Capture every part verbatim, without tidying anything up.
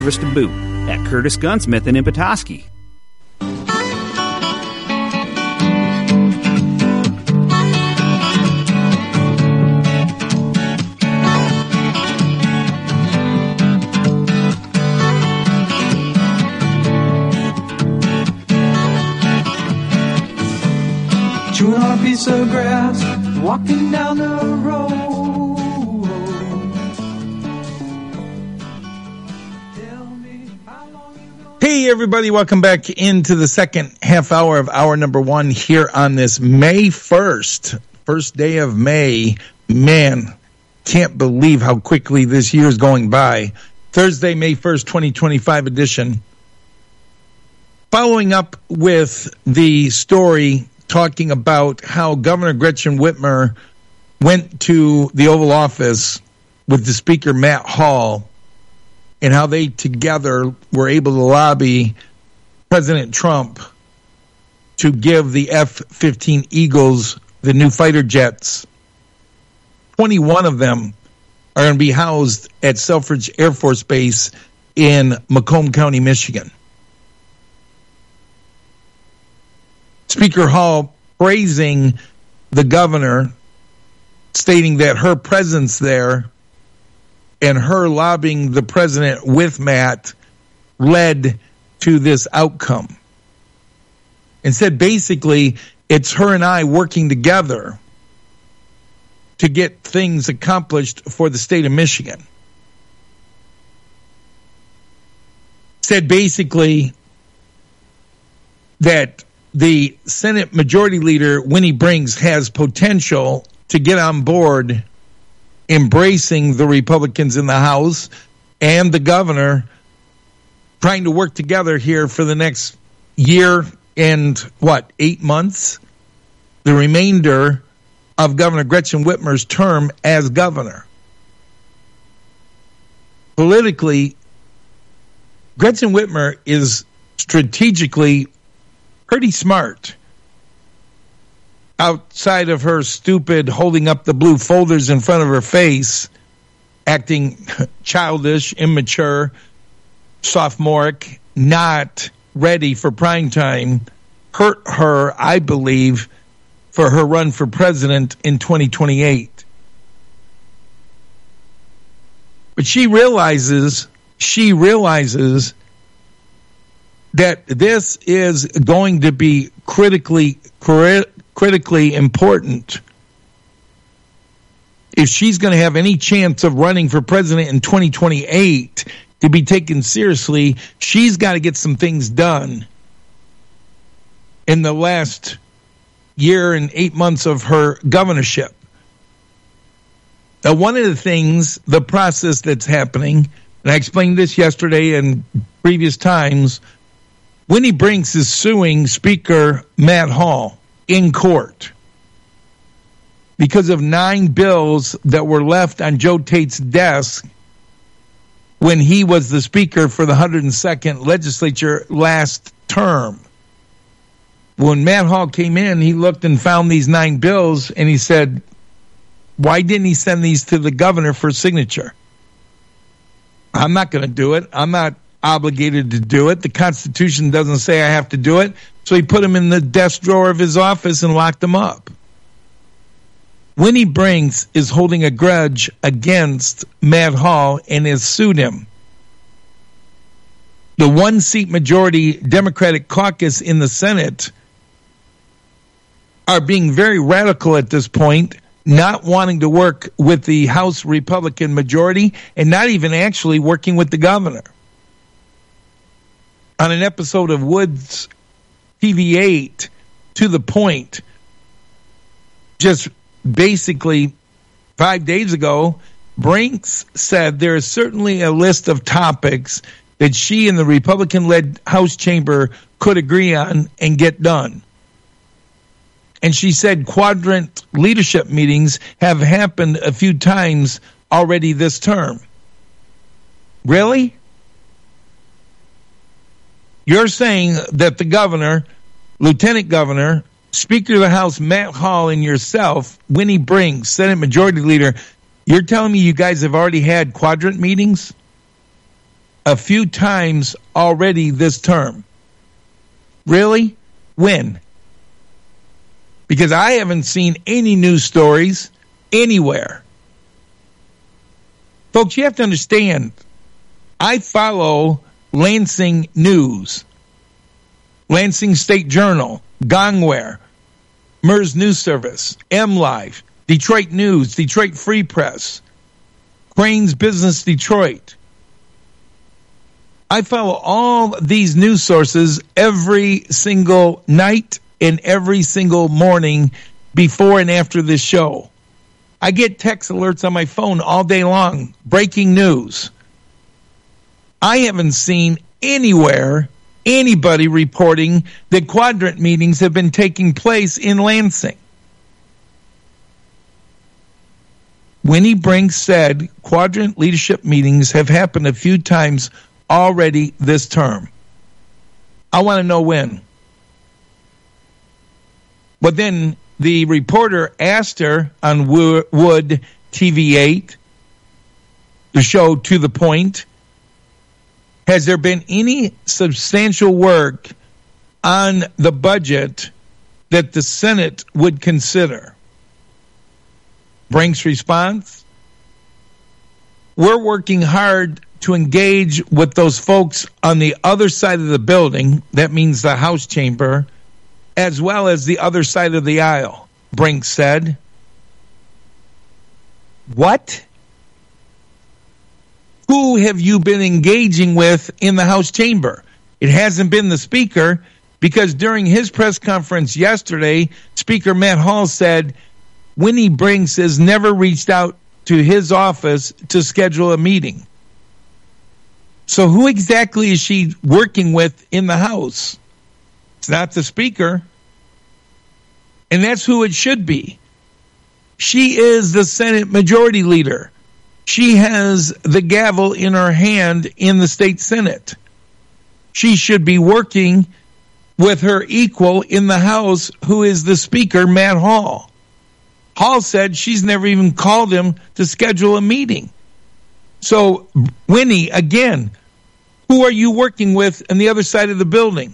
to boot at Curtis Gunsmith and in Petoskey. Chewing on a piece of grass, walking down the road. Hey, everybody, welcome back into the second half hour of hour number one here on this May first, first day of May. Man, can't believe how quickly this year is going by. Thursday, May first, twenty twenty-five edition. Following up with the story talking about how Governor Gretchen Whitmer went to the Oval Office with the Speaker Matt Hall and how they together were able to lobby President Trump to give the F fifteen Eagles, the new fighter jets. twenty-one of them are going to be housed at Selfridge Air Force Base in Macomb County, Michigan. Speaker Hall praising the governor, stating that her presence there and her lobbying the president with Matt led to this outcome. And said basically it's her and I working together to get things accomplished for the state of Michigan. Said basically that the Senate Majority Leader, Winnie Brinks, has potential to get on board embracing the Republicans in the House and the governor trying to work together here for the next year and, what, eight months? The remainder of Governor Gretchen Whitmer's term as governor. Politically, Gretchen Whitmer is strategically pretty smart. Outside of her stupid holding up the blue folders in front of her face, acting childish, immature, sophomoric, not ready for prime time, hurt her, I believe, for her run for president in twenty twenty-eight. But she realizes, she realizes that this is going to be critically, critically important. If she's going to have any chance of running for president in twenty twenty-eight to be taken seriously, she's got to get some things done in the last year and eight months of her governorship. Now, one of the things, the process that's happening, and I explained this yesterday and previous times, Winnie Brinks is suing Speaker Matt Hall in court because of nine bills that were left on Joe Tate's desk when he was the Speaker for the one hundred second legislature last term. When Matt Hall came in, he looked and found these nine bills, and he said, why didn't he send these to the governor for signature? I'm not going to do it. I'm not obligated to do it. The Constitution doesn't say I have to do it. So he put them in the desk drawer of his office and locked them up. Winnie Brinks is holding a grudge against Matt Hall and has sued him. The one-seat majority Democratic caucus in the Senate are being very radical at this point, not wanting to work with the House Republican majority and not even actually working with the governor. On an episode of Woods T V eight, To the Point, just basically five days ago, Brinks said there is certainly a list of topics that she and the Republican-led House chamber could agree on and get done. And she said quadrant leadership meetings have happened a few times already this term. Really? You're saying that the governor, lieutenant governor, Speaker of the House Matt Hall, and yourself, Winnie Brinks, Senate Majority Leader, you're telling me you guys have already had quadrant meetings? a few times already this term. Really? When? Because I haven't seen any news stories anywhere. Folks, you have to understand, I follow Lansing News, Lansing State Journal, Gongware, M E R S News Service, MLive, Detroit News, Detroit Free Press, Crane's Business Detroit. I follow all these news sources every single night and every single morning before and after this show. I get text alerts on my phone all day long, breaking news. I haven't seen anywhere anybody reporting that quadrant meetings have been taking place in Lansing. Winnie Brinks said quadrant leadership meetings have happened a few times already this term. I want to know when. But then the reporter asked her on Wood T V eight, the show To the Point, has there been any substantial work on the budget that the Senate would consider? Brinks' response: we're working hard to engage with those folks on the other side of the building, that means the House chamber, as well as the other side of the aisle, Brinks said. What? Who have you been engaging with in the House chamber? It hasn't been the Speaker, because during his press conference yesterday, Speaker Matt Hall said Winnie Brinks has never reached out to his office to schedule a meeting. So who exactly is she working with in the House? It's not the Speaker. And that's who it should be. She is the Senate Majority Leader. She has the gavel in her hand in the state Senate. She should be working with her equal in the House, who is the Speaker, Matt Hall. Hall said she's never even called him to schedule a meeting. So, Winnie, again, who are you working with on the other side of the building?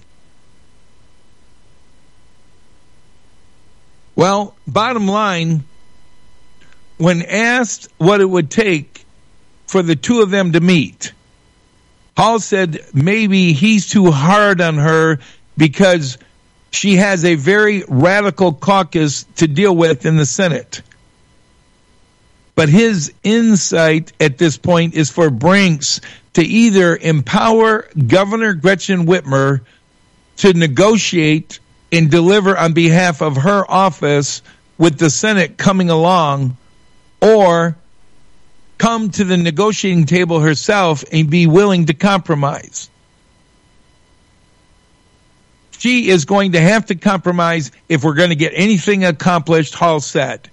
Well, bottom line, when asked what it would take for the two of them to meet, Hall said maybe he's too hard on her because she has a very radical caucus to deal with in the Senate. But his insight at this point is for Brinks to either empower Governor Gretchen Whitmer to negotiate and deliver on behalf of her office with the Senate coming along, or come to the negotiating table herself and be willing to compromise. She is going to have to compromise if we're going to get anything accomplished, Hall said.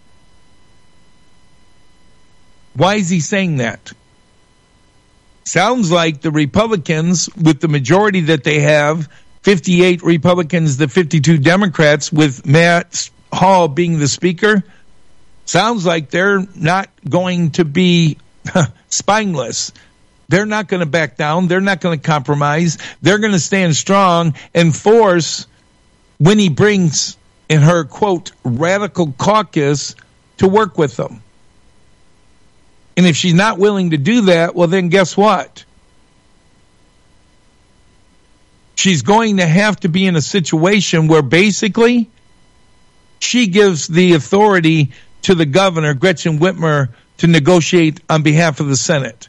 Why is he saying that? Sounds like the Republicans, with the majority that they have, fifty-eight Republicans to fifty-two Democrats, with Matt Hall being the Speaker, sounds like they're not going to be spineless. They're not going to back down. They're not going to compromise. They're going to stand strong and force Winnie Brinks and her, quote, radical caucus to work with them. And if she's not willing to do that, well, then guess what? She's going to have to be in a situation where basically she gives the authority to the governor, Gretchen Whitmer, to negotiate on behalf of the Senate.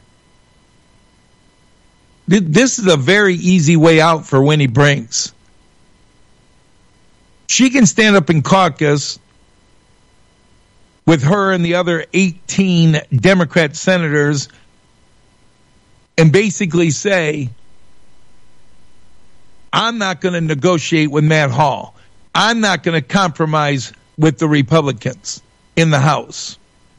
This is a very easy way out for Winnie Brinks. She can stand up in caucus with her and the other eighteen Democrat senators and basically say, I'm not going to negotiate with Matt Hall. I'm not going to compromise with the Republicans in the House.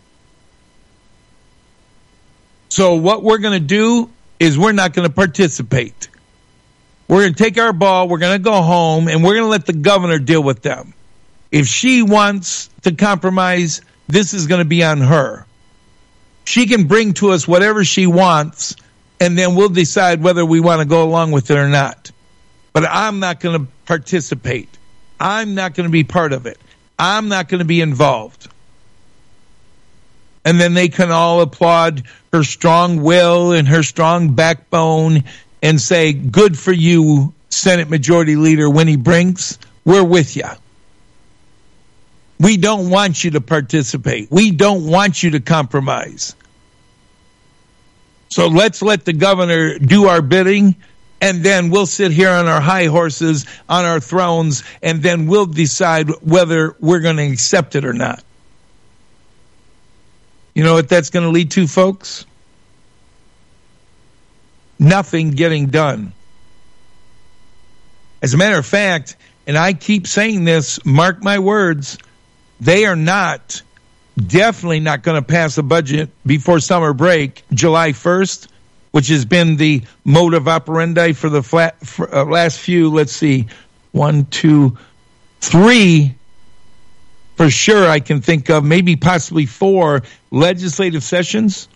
So what we're going to do is we're not going to participate. We're going to take our ball, we're going to go home, and we're going to let the governor deal with them. If she wants to compromise, this is going to be on her. She can bring to us whatever she wants, and then we'll decide whether we want to go along with it or not. But I'm not going to participate. I'm not going to be part of it. I'm not going to be involved. And then they can all applaud her strong will and her strong backbone and say, good for you, Senate Majority Leader Winnie Brinks. We're with you. We don't want you to participate. We don't want you to compromise. So let's let the governor do our bidding, and then we'll sit here on our high horses, on our thrones, and then we'll decide whether we're going to accept it or not. You know what that's going to lead to, folks? Nothing getting done. As a matter of fact, and I keep saying this, mark my words, they are not, definitely not going to pass a budget before summer break, July first, which has been the modus operandi for the flat, for, uh, last few, let's see, one, two, three, for sure I can think of, maybe possibly four legislative sessions.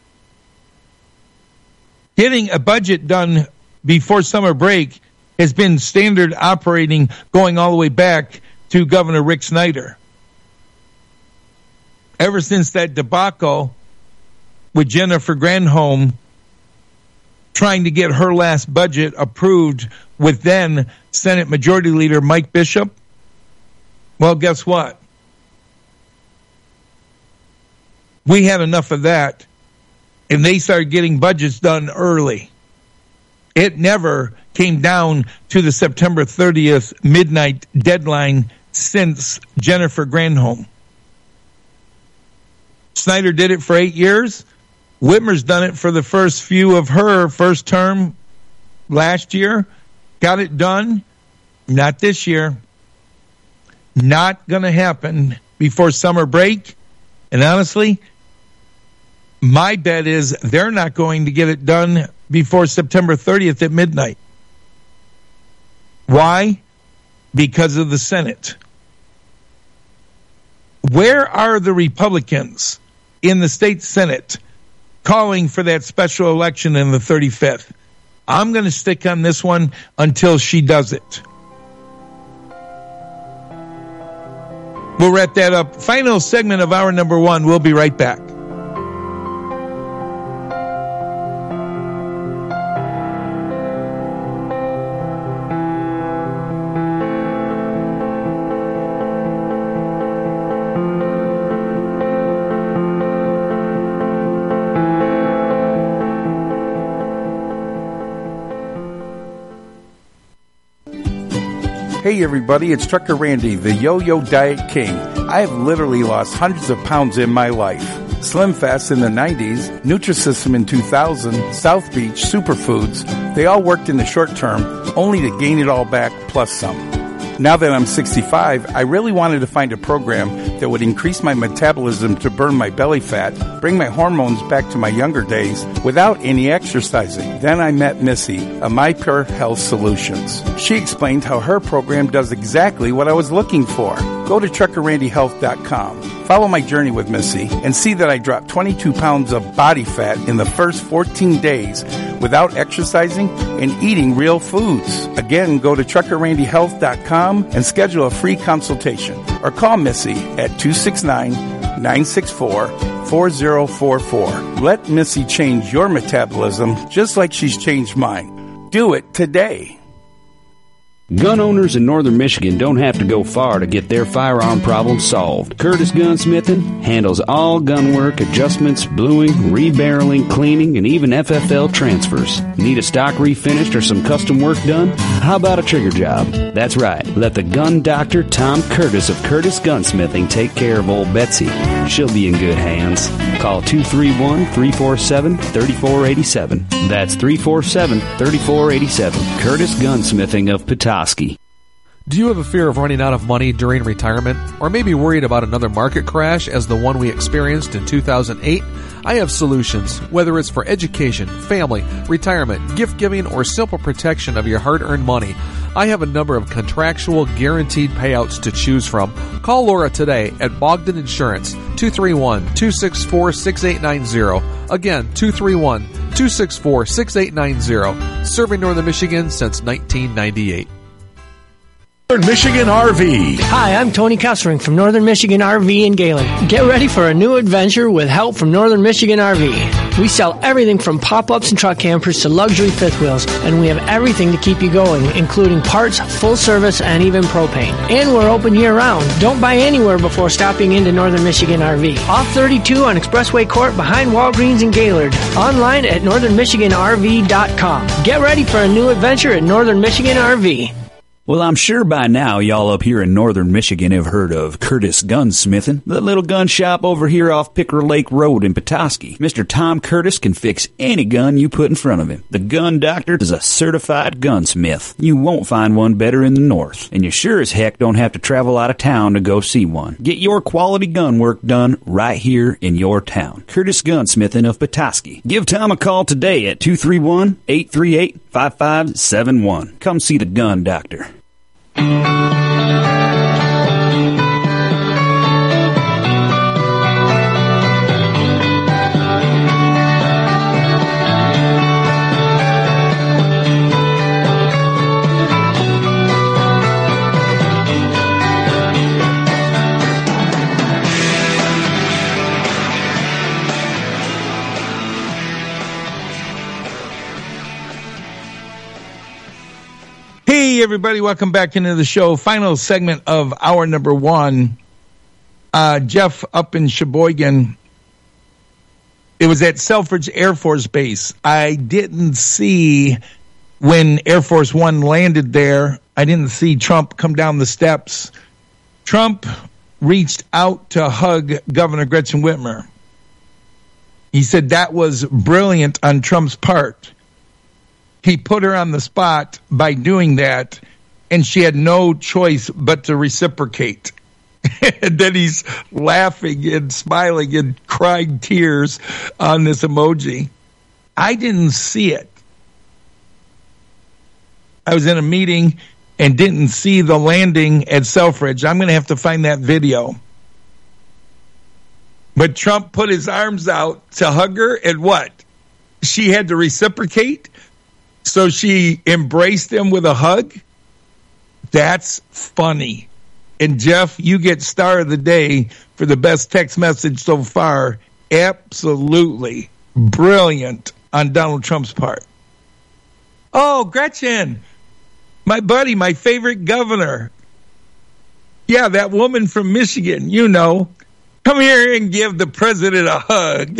Getting a budget done before summer break has been standard operating going all the way back to Governor Rick Snyder. Ever since that debacle with Jennifer Granholm trying to get her last budget approved with then Senate Majority Leader Mike Bishop, well, guess what? We had enough of that, and they started getting budgets done early. It never came down to the September thirtieth midnight deadline since Jennifer Granholm. Snyder did it for eight years. Whitmer's done it for the first few of her first term last year. Got it done. Not this year. Not going to happen before summer break. And honestly, my bet is they're not going to get it done before September thirtieth at midnight. Why? Because of the Senate. Where are the Republicans in the state Senate calling for that special election in the thirty-fifth? I'm going to stick on this one until she does it. We'll wrap that up. Final segment of hour number one. We'll be right back. Hey everybody, it's Trucker Randy, the Yo-Yo Diet King. I have literally lost hundreds of pounds in my life. Slim Fast in the nineties, Nutrisystem in two thousand, South Beach, Superfoods, they all worked in the short term, only to gain it all back plus some. Now that I'm sixty-five, I really wanted to find a program that would increase my metabolism to burn my belly fat, bring my hormones back to my younger days without any exercising. Then I met Missy, of My Pure Health Solutions. She explained how her program does exactly what I was looking for. Go to trucker randy health dot com. Follow my journey with Missy and see that I dropped twenty-two pounds of body fat in the first fourteen days without exercising and eating real foods. Again, go to trucker randy health dot com and schedule a free consultation or call Missy at two six nine, nine six four, four zero four four. Let Missy change your metabolism just like she's changed mine. Do it today. Gun owners in northern Michigan don't have to go far to get their firearm problem solved. Curtis Gunsmithing handles all gun work, adjustments, bluing, rebarreling, cleaning, and even F F L transfers. Need a stock refinished or some custom work done? How about a trigger job? That's right. Let the gun doctor, Tom Curtis of Curtis Gunsmithing, take care of old Betsy. She'll be in good hands. Call two three one, three four seven, three four eight seven. That's three four seven, three four eight seven. Curtis Gunsmithing of Petoskey. Do you have a fear of running out of money during retirement? Or maybe worried about another market crash as the one we experienced in two thousand eight? I have solutions, whether it's for education, family, retirement, gift giving, or simple protection of your hard-earned money. I have a number of contractual guaranteed payouts to choose from. Call Laura today at Bogdan Insurance, two three one, two six four, six eight nine zero. Again, two three one, two six four, six eight nine zero. Serving Northern Michigan since nineteen ninety-eight. Northern Michigan R V. Hi, I'm Tony Kessering from Northern Michigan R V in Galen. Get ready for a new adventure with help from Northern Michigan R V. We sell everything from pop-ups and truck campers to luxury fifth wheels, and we have everything to keep you going, including parts, full service, and even propane. And we're open year-round. Don't buy anywhere before stopping into Northern Michigan R V. Off thirty-two on Expressway Court behind Walgreens in Gaylord. Online at northern michigan r v dot com. Get ready for a new adventure at Northern Michigan R V. Well, I'm sure by now y'all up here in northern Michigan have heard of Curtis Gunsmithing, the little gun shop over here off Picker Lake Road in Petoskey. Mister Tom Curtis can fix any gun you put in front of him. The Gun Doctor is a certified gunsmith. You won't find one better in the north, and you sure as heck don't have to travel out of town to go see one. Get your quality gun work done right here in your town. Curtis Gunsmithing of Petoskey. Give Tom a call today at two three one, eight three eight, five five seven one. Come see the Gun Doctor. Hey, everybody, welcome back into the show. Final segment of hour number one. Uh, Jeff up in Sheboygan. It was at Selfridge Air Force Base. I didn't see when Air Force One landed there. I didn't see Trump come down the steps. Trump reached out to hug Governor Gretchen Whitmer. He said that was brilliant on Trump's part. He put her on the spot by doing that, and she had no choice but to reciprocate. And then he's laughing and smiling and crying tears on this emoji. I didn't see it. I was in a meeting and didn't see the landing at Selfridge. I'm going to have to find that video. But Trump put his arms out to hug her, and what? She had to reciprocate? So she embraced him with a hug? That's funny. And Jeff, you get star of the day for the best text message so far. Absolutely brilliant on Donald Trump's part. Oh, Gretchen, my buddy, my favorite governor. Yeah, that woman from Michigan, you know. Come here and give the president a hug.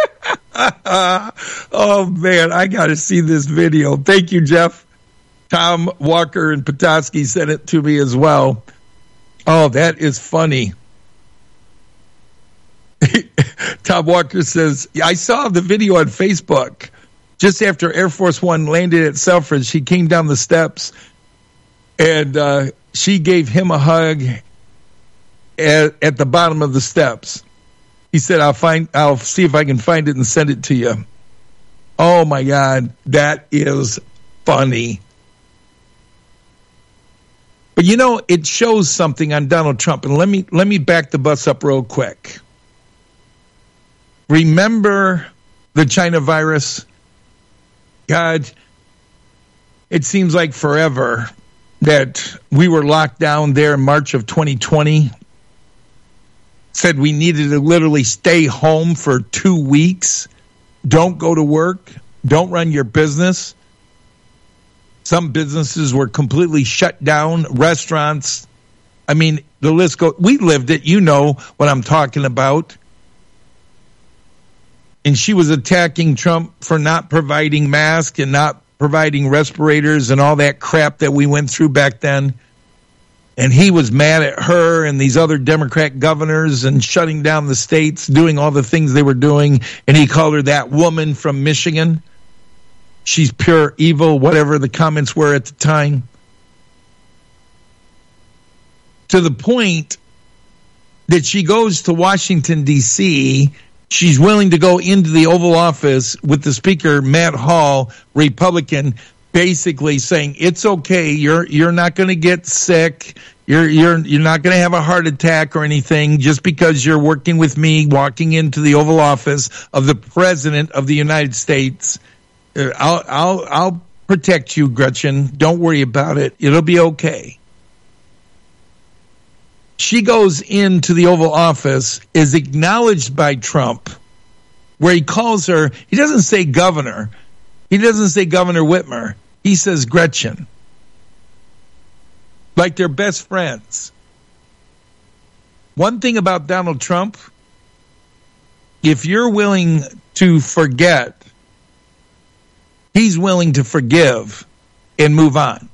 Oh, man, I got to see this video. Thank you, Jeff. Tom Walker and Petoskey sent it to me as well. Oh, that is funny. Tom Walker says, I saw the video on Facebook. Just after Air Force One landed at Selfridge, she came down the steps, and uh, she gave him a hug at, at the bottom of the steps. He said, I'll find, I'll see if I can find it and send it to you. Oh, my God, that is funny. But, you know, it shows something on Donald Trump. And let me let me back the bus up real quick. Remember the China virus? God, it seems like forever that we were locked down there in March of twenty twenty. Said we needed to literally stay home for two weeks. Don't go to work. Don't run your business. Some businesses were completely shut down. Restaurants. I mean, the list goes. We lived it. You know what I'm talking about. And she was attacking Trump for not providing masks and not providing respirators and all that crap that we went through back then. And he was mad at her and these other Democrat governors and shutting down the states, doing all the things they were doing. And he called her that woman from Michigan. She's pure evil, whatever the comments were at the time. To the point that she goes to Washington, D C, she's willing to go into the Oval Office with the Speaker, Matt Hall, Republican, basically saying, it's okay, you're you're not going to get sick, You're you're you're not going to have a heart attack or anything just because you're working with me, walking into the Oval Office of the President of the United States. Uh, I'll I'll I'll protect you, Gretchen. Don't worry about it. It'll be okay. She goes into the Oval Office, is acknowledged by Trump, where he calls her. He doesn't say governor. He doesn't say Governor Whitmer. He says Gretchen. Like they're best friends. One thing about Donald Trump, if you're willing to forget, he's willing to forgive and move on.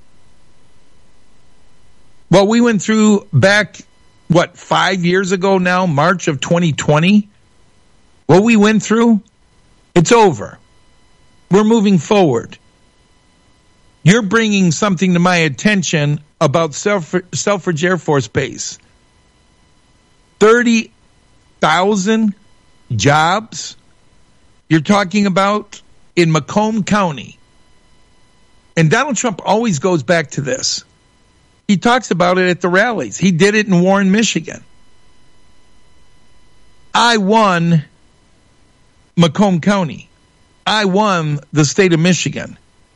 Well, we went through back, what, five years ago now, March of twenty twenty. What we went through, it's over. We're moving forward. You're bringing something to my attention about Selfridge Air Force Base. thirty thousand jobs you're talking about in Macomb County. And Donald Trump always goes back to this. He talks about it at the rallies. He did it in Warren, Michigan. I won Macomb County. I won the state of Michigan.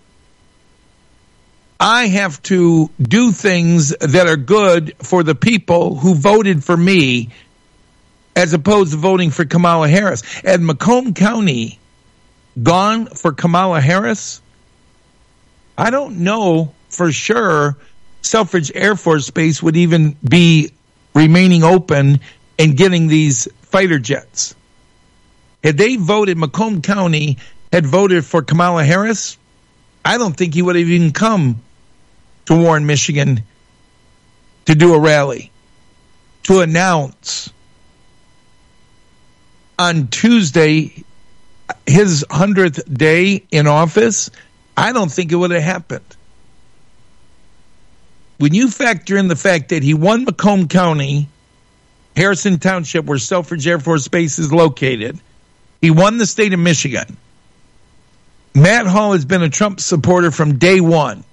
I have to do things that are good for the people who voted for me as opposed to voting for Kamala Harris. And Macomb County gone for Kamala Harris? I don't know for sure Selfridge Air Force Base would even be remaining open and getting these fighter jets. Had they voted, Macomb County had voted for Kamala Harris, I don't think he would have even come to Warren, Michigan to do a rally, to announce on Tuesday his hundredth day in office. I don't think it would have happened. When you factor in the fact that he won Macomb County, Harrison Township, where Selfridge Air Force Base is located, he won the state of Michigan. Matt Hall has been a Trump supporter from day one.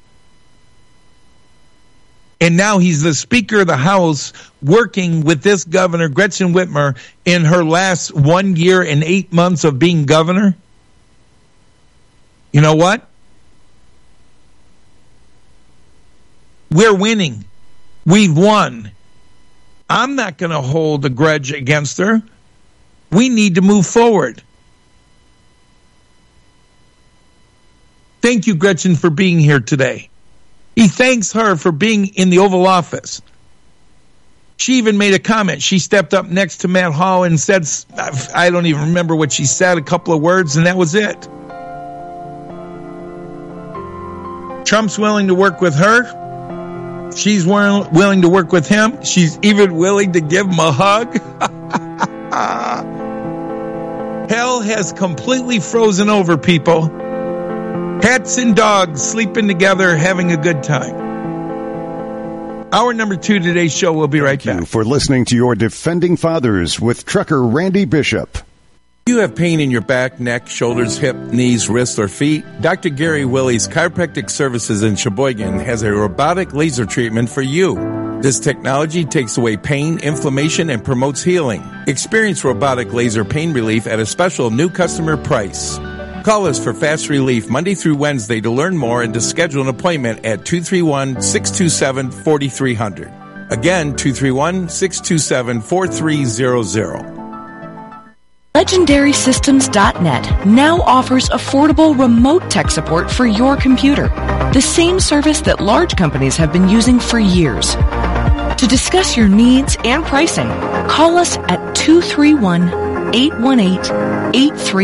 And now he's the Speaker of the House working with this governor, Gretchen Whitmer, in her last one year and eight months of being governor. You know what? We're winning. We've won. I'm not going to hold a grudge against her. We need to move forward. Thank you, Gretchen, for being here today. He thanks her for being in the Oval Office. She even made a comment. She stepped up next to Matt Hall and said, I don't even remember what she said, a couple of words, and that was it. Trump's willing to work with her. She's willing to work with him. She's even willing to give him a hug. Hell has completely frozen over, people. Cats and dogs sleeping together, having a good time. Hour number two, today's show. We'll be right back. Thank you for listening to your Defending Fathers with Trucker Randy Bishop. If you have pain in your back, neck, shoulders, hip, knees, wrists, or feet, Doctor Gary Willie's Chiropractic Services in Sheboygan has a robotic laser treatment for you. This technology takes away pain, inflammation, and promotes healing. Experience robotic laser pain relief at a special new customer price. Call us for fast relief Monday through Wednesday to learn more and to schedule an appointment at two three one, six two seven, four three zero zero. Again, two three one, six two seven, four three zero zero. Legendary Systems dot net now offers affordable remote tech support for your computer, the same service that large companies have been using for years. To discuss your needs and pricing, call us at two three one, eight one eight, eight three